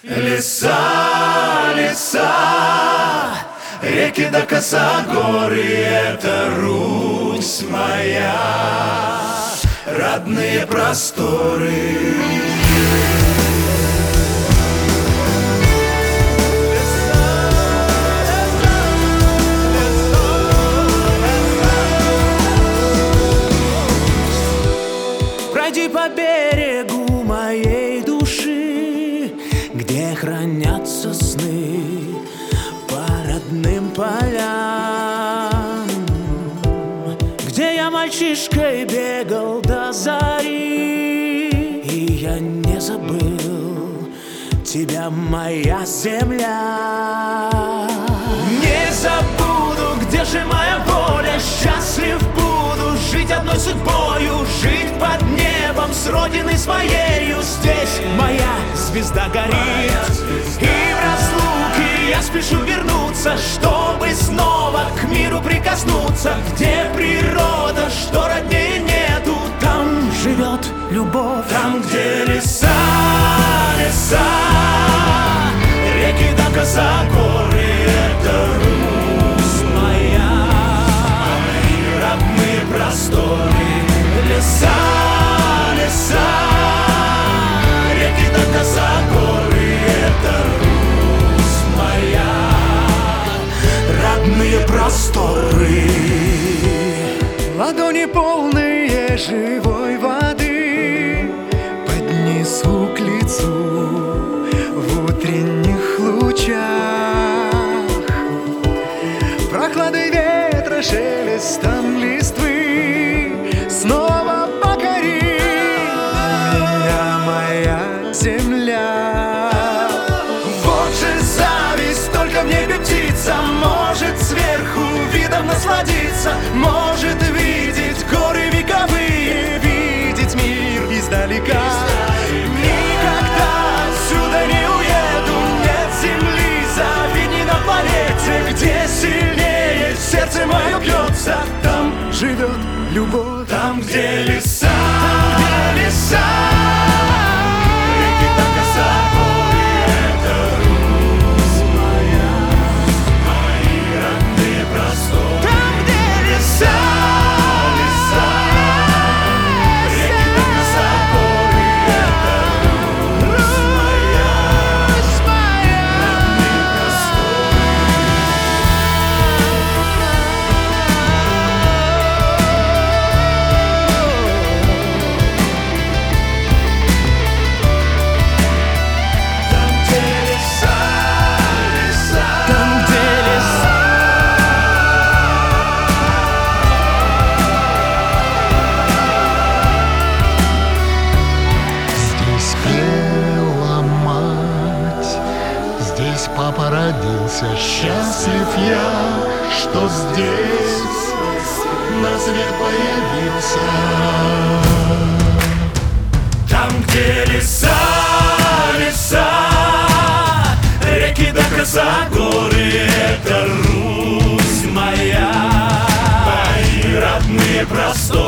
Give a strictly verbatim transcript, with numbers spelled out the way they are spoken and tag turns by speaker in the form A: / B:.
A: Леса, леса, реки до косогоры, это Русь моя, родные просторы.
B: Пройди по берегу моей души, где хранятся сны по родным полям, где я мальчишкой бегал до зари, и я не забыл тебя, моя земля. Не забуду, где же моя воля, счастлив буду жить одной судьбою, жить под небом с родиной своею. Здесь моя звезда горит, и в разлуке я спешу вернуться, чтобы снова к миру прикоснуться. Где природа, что роднее нету, там живет любовь. Там, где леса, леса, реки до косогоры, это Русь моя, мои родные просторы. Леса, леса, реки до косогоры, это Русь моя, родные просторы.
C: Ладони полные живой воды поднесу к лицу в утренних лучах, прохладой ветра, шелестом листвы снова покори меня, моя земля. Вот же зависть, только в небе птица может сверху видом насладиться, может видеть горы вековые, видеть мир издалека. Никогда отсюда не уеду, нет земли завидней на планете, где сильнее сердце мое бьется, там живет любовь.
A: Там, где леса, там, где леса, реки до косогоры, это Русь моя, мои родные просторы.
B: Там, где леса,
A: леса, реки до косогоры, это Русь моя, родные просторы. Там, где леса, леса,
B: там, где леса.
D: Здесь пела мать, здесь папа родился. Счастлив я, что здесь на свет появился.
A: Там, где леса, леса, реки до косогоры, это Русь моя, мои родные просторы.